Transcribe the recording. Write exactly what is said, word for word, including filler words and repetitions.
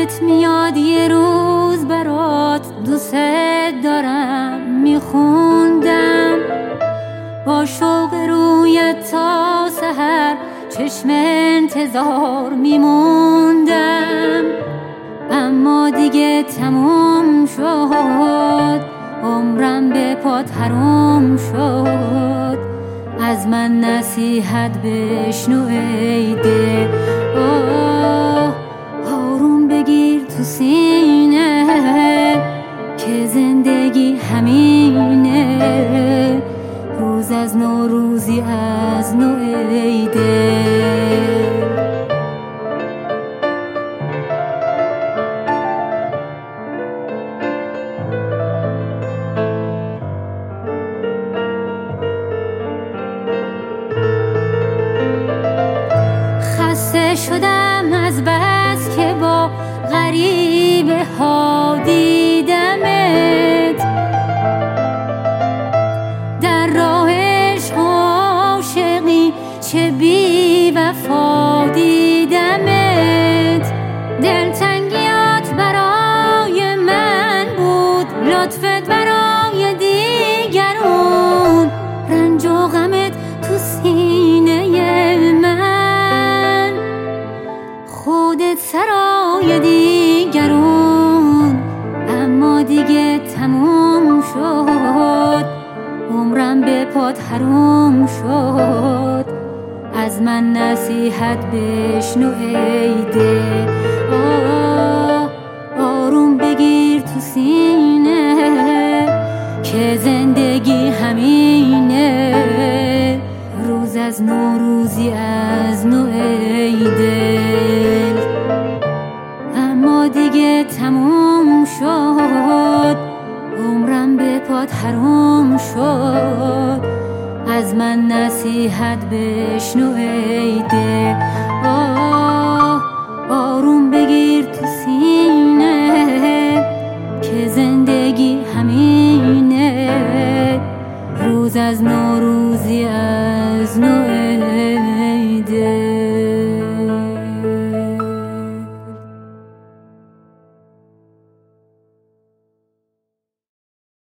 یادت میاد یه روز برات دوست دارم میخوندم، با شوق رویت تا سحر چشم انتظار میموندم. اما دیگه تموم شد، عمرم به پات حرام شد. از من نصیحت بشنو ای دل، آه آروم بگیر تو سینه که زندگی همینه. روز از نو روزی از نو ای دل. خسته شدم از بس که با غریبه ها دیدمت، در راه عشق و عاشقی چه بی وفا دیدمت. دلتنگیات برای من بود، لطفت برای دیگرون، رنج و غمت تو سینه من، خودت سرای دیگرون. اما دیگه تموم شد، عمرم به پات حرام شد. از من نصیحت بشنو ای دل، آه آروم بگیر تو سینه که زندگی همینه. روز از نو روزی از نو ای دل. اما دیگه تموم شد، عمرم به پات حرام شد. از من نصیحت بشنو ای دل، آه آروم بگیر تو سینه که زندگی همینه. روز از نو روزی از نو